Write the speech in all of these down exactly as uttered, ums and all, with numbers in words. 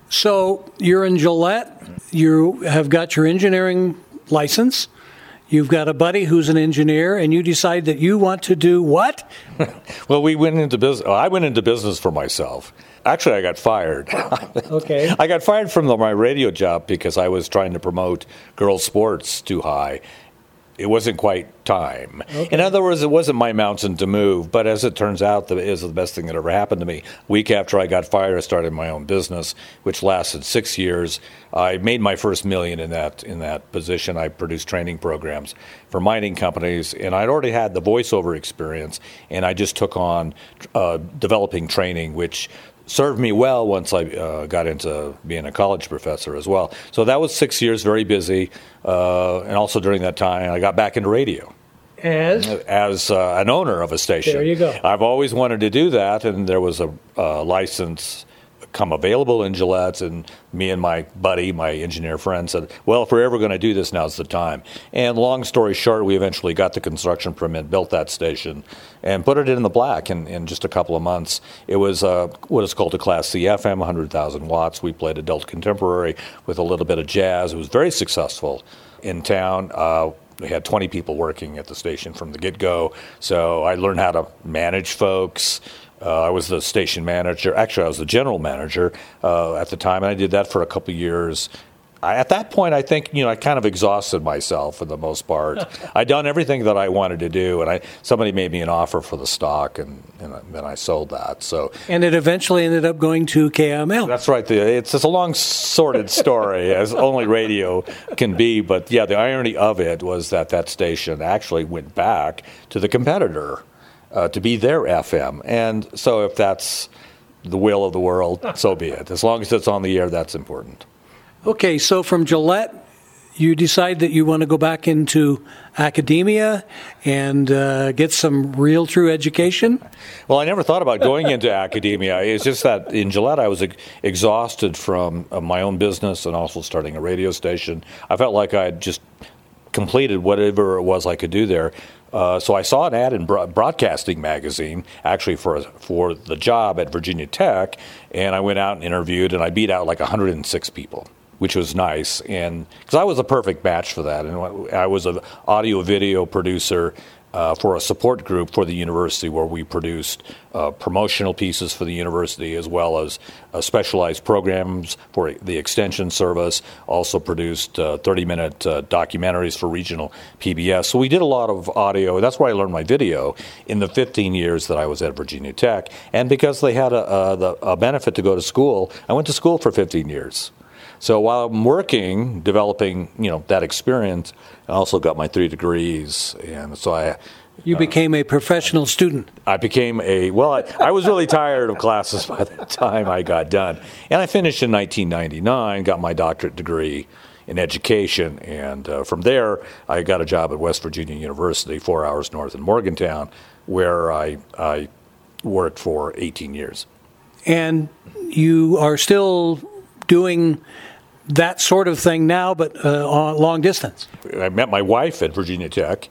So you're in Gillette. You have got your engineering license. You've got a buddy who's an engineer, and you decide that you want to do what? Well, we went into business. I went into business for myself. Actually, I got fired. Okay. I got fired from the, my radio job because I was trying to promote girls' sports too high. It wasn't quite time. Okay. In other words, it wasn't my mountain to move, but as it turns out, it is the best thing that ever happened to me. A week after I got fired, I started my own business, which lasted six years. I made my first million in that in that position. I produced training programs for mining companies, and I'd already had the voiceover experience, and I just took on uh, developing training, which served me well once I uh, got into being a college professor as well. So that was six years, very busy. Uh, and also during that time, I got back into radio. As? As uh, an owner of a station. There you go. I've always wanted to do that, and there was a uh, license come available in Gillette, and me and my buddy, my engineer friend, said, well, if we're ever going to do this, now's the time. And long story short, we eventually got the construction permit, built that station, and put it in the black in, in just a couple of months. It was uh, what is called a Class C F M, one hundred thousand watts. We played adult contemporary with a little bit of jazz. It was very successful in town. Uh, we had twenty people working at the station from the get-go, so I learned how to manage folks. Uh, I was the station manager. Actually, I was the general manager uh, at the time, and I did that for a couple of years. I, at that point, I think, you know, I kind of exhausted myself for the most part. I'd done everything that I wanted to do, and I somebody made me an offer for the stock, and, and then I sold that. So, and it eventually ended up going to K M L. That's right. The, it's, it's a long, sordid story, as only radio can be. But, yeah, the irony of it was that that station actually went back to the competitor. Uh, to be their F M. And so if that's the will of the world, so be it. As long as it's on the air, that's important. Okay, so from Gillette, you decide that you want to go back into academia and uh, get some real, true education? Well, I never thought about going into academia. It's just that in Gillette, I was ex- exhausted from uh, my own business and also starting a radio station. I felt like I had just completed whatever it was I could do there. Uh, so I saw an ad in Broadcasting Magazine, actually for for the job at Virginia Tech, and I went out and interviewed, and I beat out like one hundred six people, which was nice, and because I was a perfect match for that, and I was an audio-video producer uh, for a support group for the university where we produced uh, promotional pieces for the university as well as uh, specialized programs for the extension service, also produced uh, thirty-minute uh, documentaries for regional P B S. So we did a lot of audio. That's where I learned my video in the fifteen years that I was at Virginia Tech. And because they had a, a, the, a benefit to go to school, I went to school for fifteen years. So while I'm working, developing, you know, that experience, I also got my three degrees, and so I. You uh, became a professional student. I became a well. I, I was really tired of classes by the time I got done, and I finished in nineteen ninety-nine. Got my doctorate degree in education, and uh, from there I got a job at West Virginia University, four hours north in Morgantown, where I I worked for eighteen years. And you are still doing that sort of thing now, but uh, on long distance. I met my wife at Virginia Tech.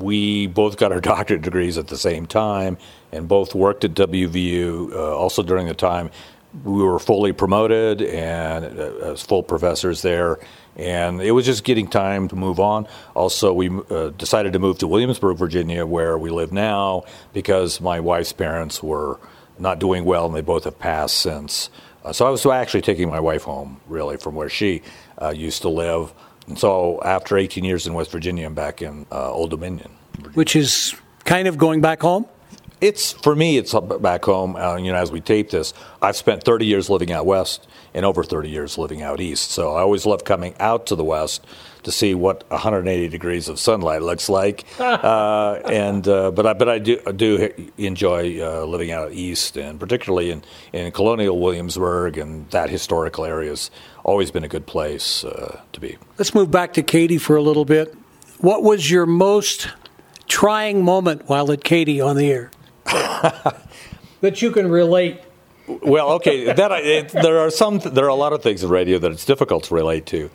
We both got our doctorate degrees at the same time and both worked at W V U. Uh, also during the time, we were fully promoted and uh, as full professors there. And it was just getting time to move on. Also, we uh, decided to move to Williamsburg, Virginia, where we live now, because my wife's parents were not doing well, and they both have passed since. Uh, so I was actually taking my wife home, really, from where she uh, used to live. And so after eighteen years in West Virginia, I'm back in uh, Old Dominion. Virginia. Which is kind of going back home? It's, for me, it's back home. Uh, you know, as we tape this, I've spent thirty years living out west and over thirty years living out east. So I always love coming out to the west to see what one hundred eighty degrees of sunlight looks like. uh, and uh, but I but I do I do enjoy uh, living out east, and particularly in, in Colonial Williamsburg, and that historical area has always been a good place uh, to be. Let's move back to Katy for a little bit. What was your most trying moment while at Katy on the air that you can relate? Well, okay, that I, it, there are some there are a lot of things in radio that it's difficult to relate to.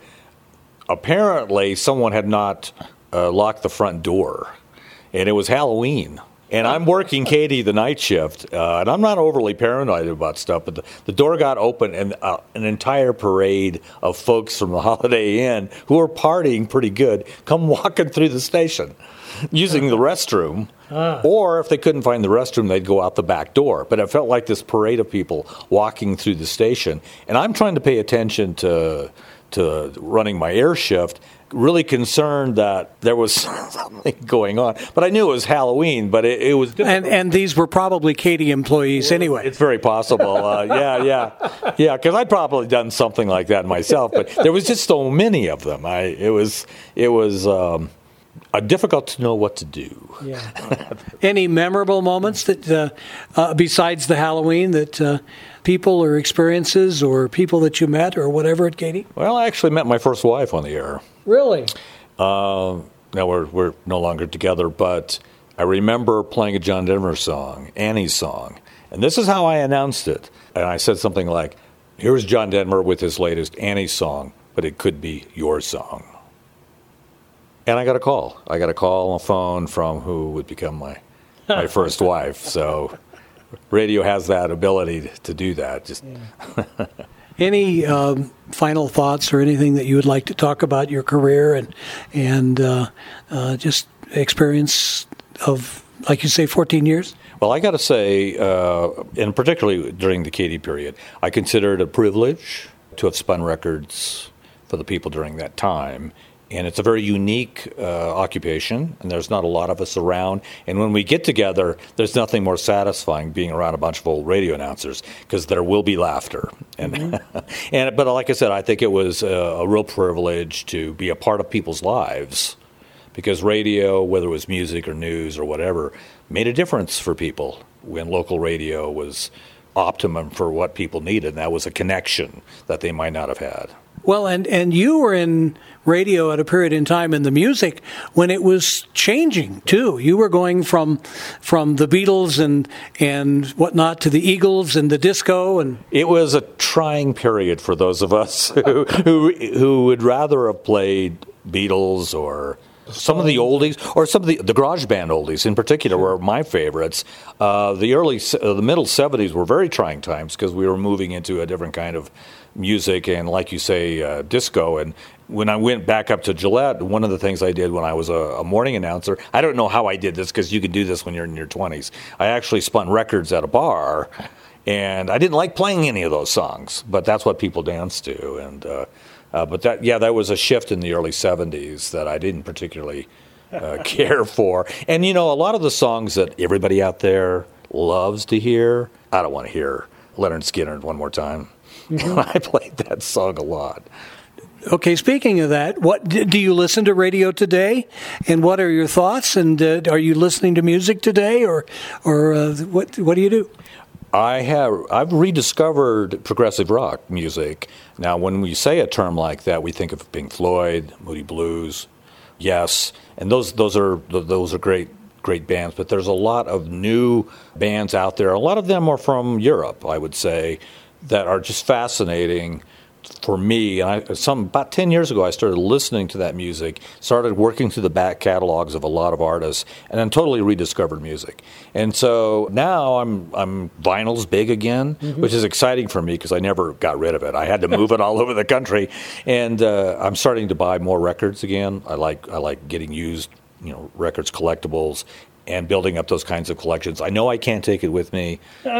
Apparently, someone had not uh, locked the front door, and it was Halloween. And I'm working Katie the night shift, uh, and I'm not overly paranoid about stuff, but the, the door got open, and uh, an entire parade of folks from the Holiday Inn who are partying pretty good come walking through the station using the restroom. Ah. Or if they couldn't find the restroom, they'd go out the back door. But it felt like this parade of people walking through the station. And I'm trying to pay attention to to running my air shift, really concerned that there was something going on. But I knew it was Halloween, but it, it was difficult. And, and these were probably Katie employees anyway. It's very possible. Uh, yeah, yeah. Yeah, because I'd probably done something like that myself. But there was just so many of them. I It was, it was um, uh, difficult to know what to do. Yeah. Any memorable moments that, uh, uh, besides the Halloween, that uh, people or experiences or people that you met or whatever at Katie? Well, I actually met my first wife on the air. Really? Uh, now we're we're no longer together, but I remember playing a John Denver song, Annie's song, and this is how I announced it. And I said something like, "Here's John Denver with his latest Annie's song, but it could be your song." And I got a call. I got a call on the phone from who would become my my first wife. So radio has that ability to do that. Just. Yeah. Any um, final thoughts or anything that you would like to talk about your career and and uh, uh, just experience of, like you say, fourteen years? Well, I got to say, uh, and particularly during the Katie period, I consider it a privilege to have spun records for the people during that time. And it's a very unique uh, occupation, and there's not a lot of us around. And when we get together, there's nothing more satisfying being around a bunch of old radio announcers, because there will be laughter. And, mm-hmm. and but like I said, I think it was a, a real privilege to be a part of people's lives, because radio, whether it was music or news or whatever, made a difference for people when local radio was optimum for what people needed. And that was a connection that they might not have had. Well, and, and you were in radio at a period in time in the music when it was changing, too. You were going from from the Beatles and and whatnot to the Eagles and the disco. And it was a trying period for those of us who who, who would rather have played Beatles or some of the oldies, or some of the, the garage band oldies in particular were my favorites. Uh, the early, uh, the middle seventies were very trying times because we were moving into a different kind of music and, like you say, uh, disco. And when I went back up to Gillette, one of the things I did when I was a, a morning announcer, I don't know how I did this because you can do this when you're in your twenties. I actually spun records at a bar, and I didn't like playing any of those songs, but that's what people danced to. And uh, Uh, but that, yeah, that was a shift in the early seventies that I didn't particularly uh, care for. And, you know, a lot of the songs that everybody out there loves to hear, I don't want to hear Leonard Skinner one more time. Mm-hmm. I played that song a lot. Okay, speaking of that, what do you listen to radio today? And what are your thoughts? And uh, are you listening to music today? Or or uh, what what do you do? I have I've rediscovered progressive rock music. Now, when we say a term like that, we think of Pink Floyd, Moody Blues, Yes, and those those are those are great great bands. But there's a lot of new bands out there. A lot of them are from Europe, I would say, that are just fascinating for me. And I, some about ten years ago, I started listening to that music, started working through the back catalogs of a lot of artists, and then totally rediscovered music. And so now I'm I'm vinyl's big again, mm-hmm. which is exciting for me because I never got rid of it. I had to move it all over the country, and uh, I'm starting to buy more records again. I like I like getting used, you know, records, collectibles, and building up those kinds of collections. I know I can't take it with me.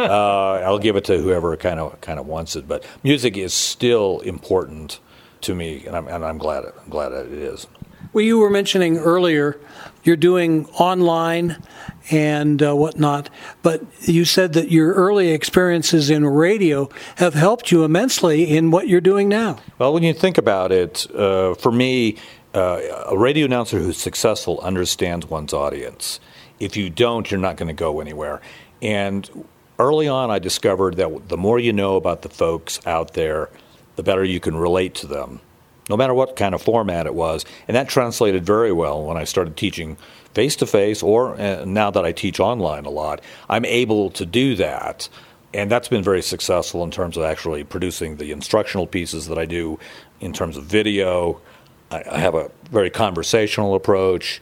Uh, I'll give it to whoever kind of kind of wants it. But music is still important to me, and I'm and I'm glad I'm glad that it is. Well, you were mentioning earlier you're doing online and uh, whatnot, but you said that your early experiences in radio have helped you immensely in what you're doing now. Well, when you think about it, uh, for me, uh, a radio announcer who's successful understands one's audience. If you don't, you're not going to go anywhere. And early on, I discovered that the more you know about the folks out there, the better you can relate to them, no matter what kind of format it was. And that translated very well when I started teaching face-to-face, or uh, now that I teach online a lot, I'm able to do that. And that's been very successful in terms of actually producing the instructional pieces that I do in terms of video. I, I have a very conversational approach.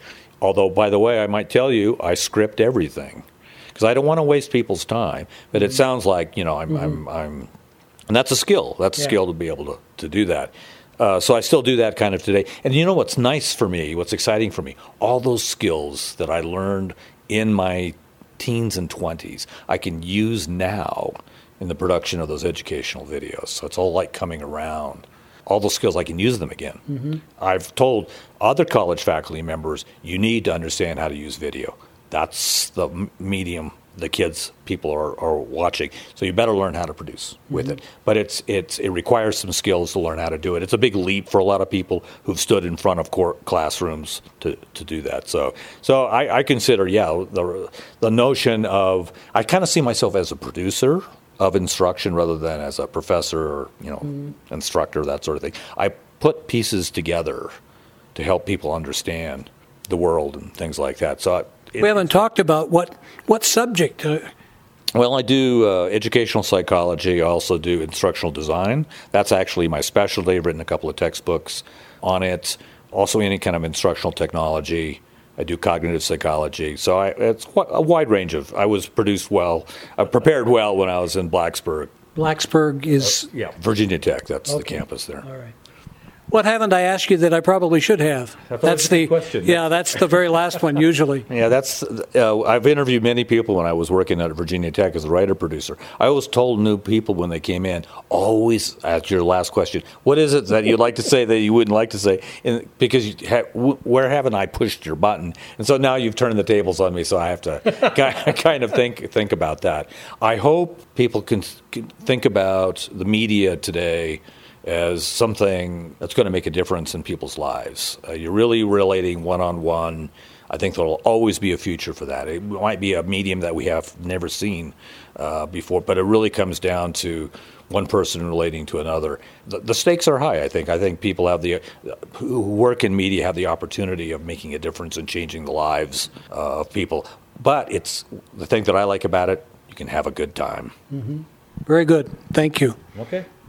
Although, by the way, I might tell you, I script everything because I don't want to waste people's time. But mm-hmm. it sounds like, you know, I'm, mm-hmm. I'm, I'm, and that's a skill. That's yeah. a skill to be able to, to do that. Uh, so I still do that kind of today. And you know what's nice for me, what's exciting for me? All those skills that I learned in my teens and twenties, I can use now in the production of those educational videos. So it's all like coming around. All those skills, I can use them again. Mm-hmm. I've told other college faculty members, you need to understand how to use video. That's the medium the kids, people are, are watching. So you better learn how to produce with mm-hmm. it. But it's it's it requires some skills to learn how to do it. It's a big leap for a lot of people who've stood in front of court classrooms to, to do that. So so I, I consider, yeah, the the notion of, I kind of see myself as a producer of instruction rather than as a professor or, you know, mm. instructor, that sort of thing. I put pieces together to help people understand the world and things like that. So I, it, we haven't talked about what what subject. Uh, well, I do uh, educational psychology. I also do instructional design. That's actually my specialty. I've written a couple of textbooks on it. Also, any kind of instructional technology. I do cognitive psychology, so I, it's quite a wide range of. I was produced well, I prepared well when I was in Blacksburg. Blacksburg is uh, yeah, Virginia Tech. That's okay. the campus there. All right. What haven't I asked you that I probably should have? That's the question. Yeah, that's the very last one usually. Yeah, that's. Uh, I've interviewed many people when I was working at Virginia Tech as a writer producer. I always told new people when they came in, always ask your last question. What is it that you'd like to say that you wouldn't like to say? And because you ha- where haven't I pushed your button? And so now you've turned the tables on me, so I have to kind of think think about that. I hope people can, can think about the media today as something that's going to make a difference in people's lives. Uh, you're really relating one-on-one. I think there will always be a future for that. It might be a medium that we have never seen uh, before, but it really comes down to one person relating to another. The, the stakes are high, I think. I think people have the, uh, who work in media have the opportunity of making a difference and changing the lives uh, of people. But it's the thing that I like about it, you can have a good time. Mm-hmm. Very good. Thank you. Okay.